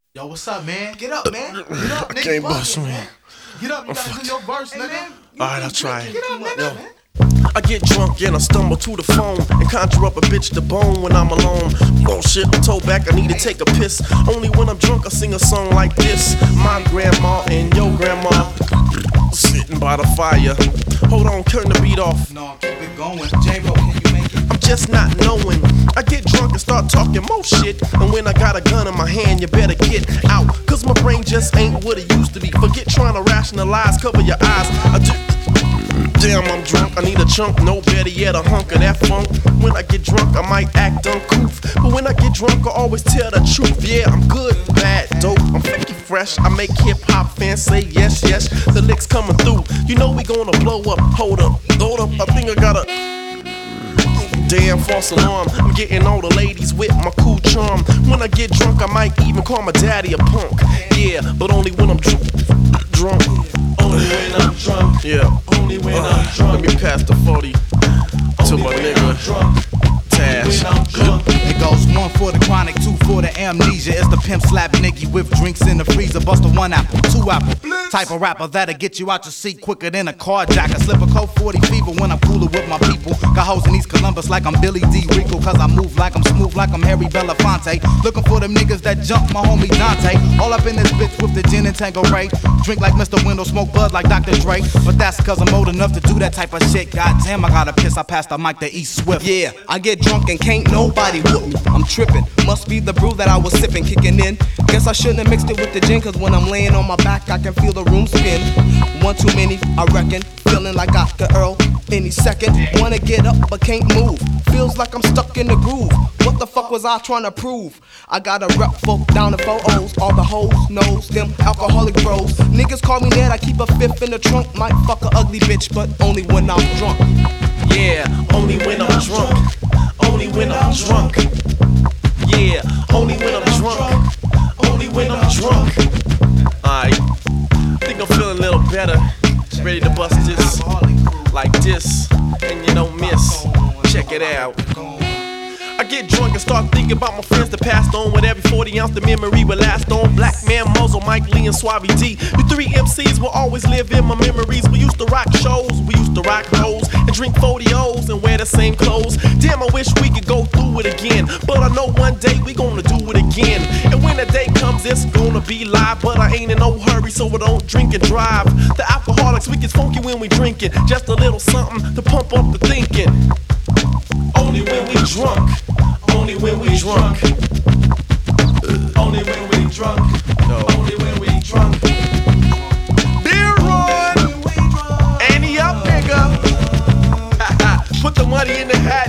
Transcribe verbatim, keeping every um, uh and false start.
Yo, what's up, man? Get up, man. Get up, nigga. Can't Fuck bust it, me. man. Get up, you gotta do your verse, Hey, nigga. man, All right, I'll try it. Get up, nigga, Yo. man. I get drunk and I stumble to the phone and conjure up a bitch to bone when I'm alone. Bullshit, I'm told back I need to take a piss. Only when I'm drunk I sing a song like this. My grandma and your grandma sitting by the fire. Hold on, turn the beat off. No, keep it going. J-Ro, can you make it? I'm just not knowing. I get drunk and start talking more shit. And when I got a gun in my hand, you better get out. Cause my brain just ain't what it used to be. Forget trying to rationalize, cover your eyes. I do. Damn, I'm drunk, I need a chunk, no better yet a hunk of that funk. When I get drunk, I might act uncouth, but when I get drunk, I always tell the truth. Yeah, I'm good, bad, dope, I'm freaky fresh. I make hip-hop fans say yes, yes, the licks coming through. You know we gonna blow up, hold up, hold up, I think I got a damn false alarm. I'm getting all the ladies with my cool charm. When I get drunk, I might even call my daddy a punk. Yeah, but only when I'm drunk. Drunk. Only when I'm drunk. Yeah. Only when Uh, I'm drunk. Let me pass the forty to Only my when nigga I'm drunk. Tash. When I'm drunk. It goes one for the chronic, two for the amnesia. It's the pimp slap Nicky with drinks in the freezer. Bust a one apple, two apple. Type of rapper that'll get you out your seat quicker than a carjacker. Slip a cold forty fever when I'm cooler with my people. Got hoes in East Columbus like I'm Billy D. Rico. Cause I move like I'm smooth like I'm Harry Belafonte. Looking for them niggas that jump my homie Dante. All up in this bitch with the gin and Tango Ray. Drink like Mister Window, smoke bud like Doctor Dre. But that's cause I'm old enough to do that type of shit. Goddamn, I gotta piss, I passed the mic to East Swift. Yeah, I get drunk and can't nobody whoop me. I'm tripping. Must be the brew that I was sipping, kicking in. Guess I shouldn't have mixed it with the gin, cause when I'm laying on my back, I can feel the room spin. One too many, I reckon. Feeling like Doctor Earl any second. Wanna get up but can't move. Feels like I'm stuck in the groove. What the fuck was I trying to prove? I got a rep folk down in four O's. All the hoes knows them alcoholic bros. Niggas call me Ned, I keep a fifth in the trunk. Might fuck a ugly bitch, but only when I'm drunk. Yeah, only when I'm drunk. Only when I'm drunk. Yeah, only when I'm drunk. Only when I'm drunk. Alright, think I'm feeling a little better. Ready to bust this like this, and you don't miss. Check it out. I get drunk and start thinking about my friends that passed on. With every forty ounce the memory will last on. Black Man, Muzzle, Mike Lee, and Suave D. You three M Cs will always live in my memories. We used to rock shows, we used to rock hoes, and drink forty O's and wear the same clothes. Damn, I wish we could go through it again, but I know one day we gonna do it again. And when the day comes, it's gonna be live, but I ain't in no hurry, so I don't drink and drive. The alcoholics, we get funky when we drinking. Just a little something to pump up the thinking. Only when we drunk. Only when we drunk. Only when we drunk. No. Only when we drunk. Beer run. Ain't he up, nigga? Put the money in the hat.